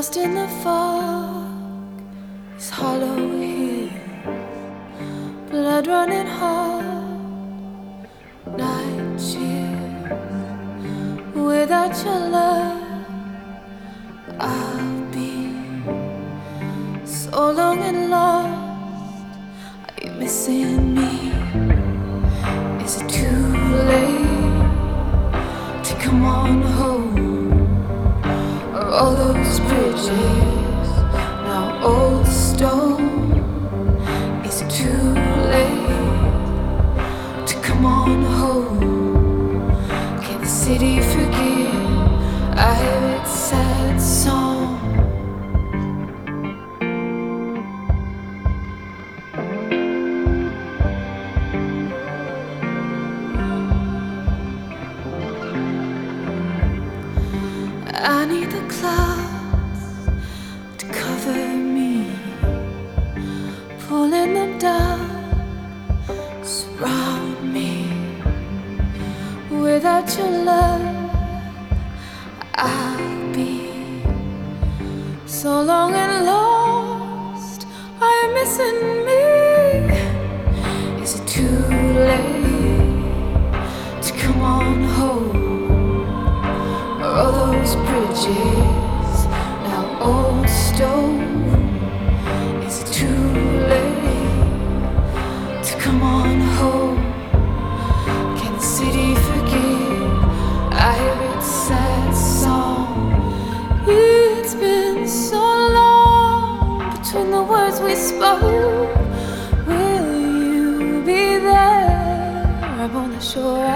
Lost in the fog, it's hollow here, blood running hot, night chill. Without your love, I'll be so long and lost. Are you missing me? Is it too late to come on home? Are all those bridges now old stone? Is it too late to come on home? Can the city forgive? I hear its sad song. I need the clouds to cover me, pulling them down, surround me. Without your love, I'll be so long and lost. Are you missing me? Is it too late to come on home? Are all those bridges now old stone? Is it too late to come on home? Can the city forgive? I hear its sad song. It's been so long between the words we spoke. Will you be there? I'm on the shore.